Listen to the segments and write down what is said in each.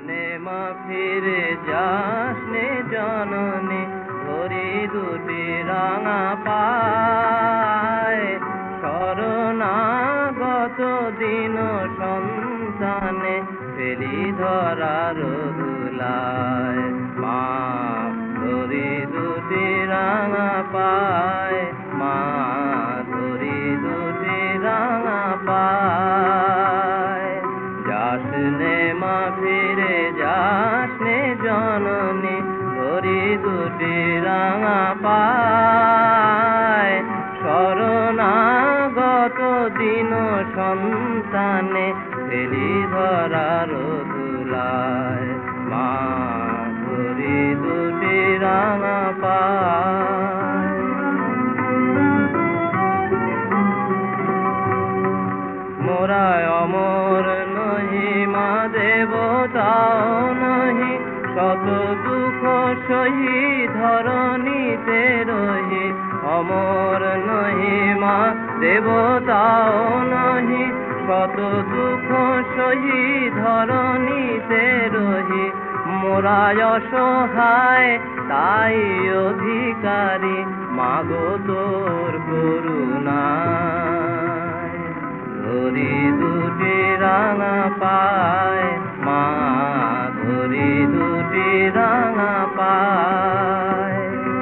নে মা ফিরে যাস নে জননী, ধরি দুটি রাঙা পায়। শরণাগত দীন সন্তানে ফেলি ধরার ধুলায়। মা ধরি দুটি রাঙা পায়, মা ধরি দুটি রাঙা পায়। যাস নে মা ফিরে যাস নে জননী, ধরি দুটি রাঙা পায়। শরণাগত দীন সন্তানে ফেলি ধরার ধুলায়। মা ধরি দুটি রাঙা পায়। মোরা অমর নহি মা দেবতাও নহি, শত দুঃখ সহি ধরণীতে রহি। অমর নহি মা দেবতাও নহি, শত দুঃখ সহি ধরণীতে রহি। মোরা অসহায় তাই অধিকারী, মাগো তোর করুণায়। ধরি দুটি রাঙা পায়, মা ধরি দুটি রাঙা পায়।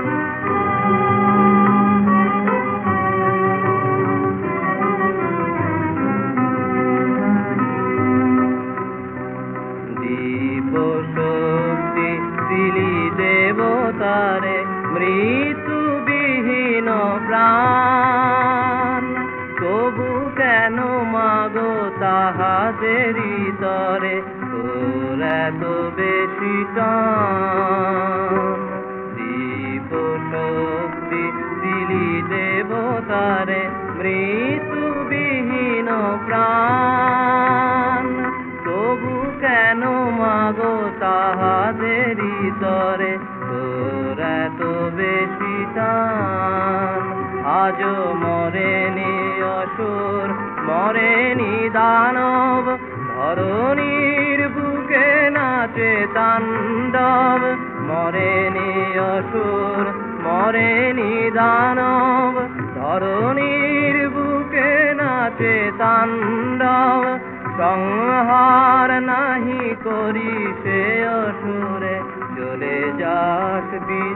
দীপ শক্তি দিলি দেবতারে, মৃত্যুবিহীন প্রাণ। তবু কেন মাগো তাহাদেরই তরে তোর এত বেশি টান। দীপ শক্তি দিলি দেবতারে, মৃত্যুবিহীন প্রাণ। তবু কেন মাগো তাহাদেরই তরে তোর এত বেশি টান। আজও মরেনি অসুর, মরেনি দানব, ধরণীর বুকে নাচে তাণ্ডব। মরেনি অসুর, মরেনি দানব, ধরণীর বুকে নাচে তাণ্ডব। সংহার নাহি করি সে অসুরে, চলে যাস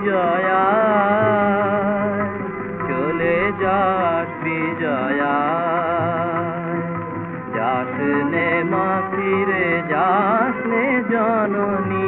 বিজয়ায়, চলে যাস বিজয়ায়। যাস নে মা ফিরে যাস নে জননী,